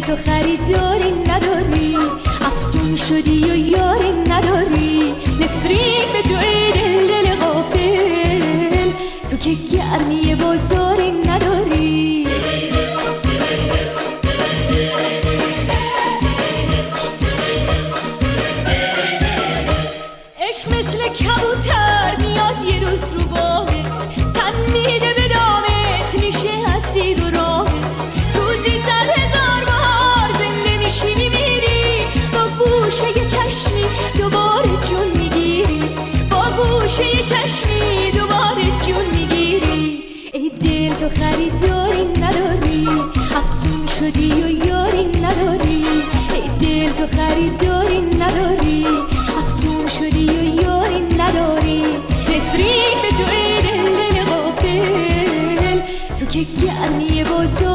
تو خریداری نداری، افسون شدی و یاری نداری، نفرین به تو ای دل غافل، تو که گرمی بازاری نداری. عشق مثل کبوتر میاد یه روز رو باهت، تن میده به دامت، میشه اسیر و راهت، روزی 100,000 بار زنده میشی میمیری، با گوشه چشمی دوباره جون میگیری، با گوشه چشمی دوباره جون میگیری. ای دل تو خریداری نداری، افسون شدی و یاری نداری، ای دل تو خریداری نداری، افسون شدی و یاری نداری، نفرین به تو ای دل غافل، تو که گرمی بازار